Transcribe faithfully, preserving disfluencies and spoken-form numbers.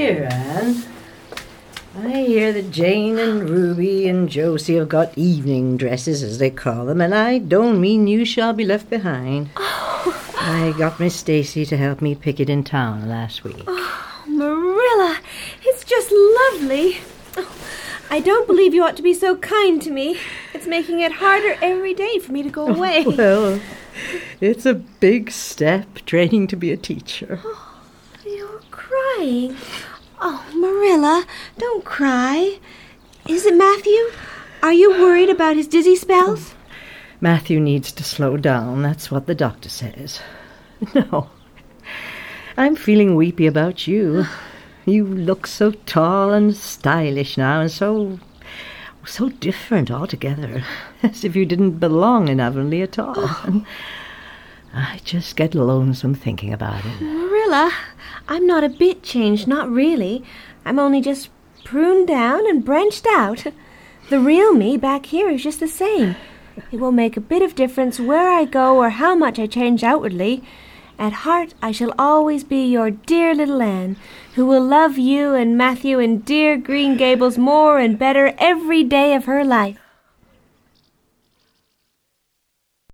Here, Anne. I hear that Jane and Ruby and Josie have got evening dresses, as they call them, and I don't mean you shall be left behind. Oh. I got Miss Stacy to help me pick it in town last week. Oh, Marilla, it's just lovely. Oh, I don't believe you ought to be so kind to me. It's making it harder every day for me to go away. Oh, well, it's a big step, training to be a teacher. Oh, you're crying. Oh, Marilla, don't cry. Is it Matthew? Are you worried about his dizzy spells? Matthew needs to slow down. That's what the doctor says. No, I'm feeling weepy about you. You look so tall and stylish now, and so, so different altogether. As if you didn't belong in Avonlea at all. Oh. I just get lonesome thinking about it. Marilla, I'm not a bit changed, not really. I'm only just pruned down and branched out. The real me back here is just the same. It will make a bit of difference where I go or how much I change outwardly. At heart, I shall always be your dear little Anne, who will love you and Matthew and dear Green Gables more and better every day of her life.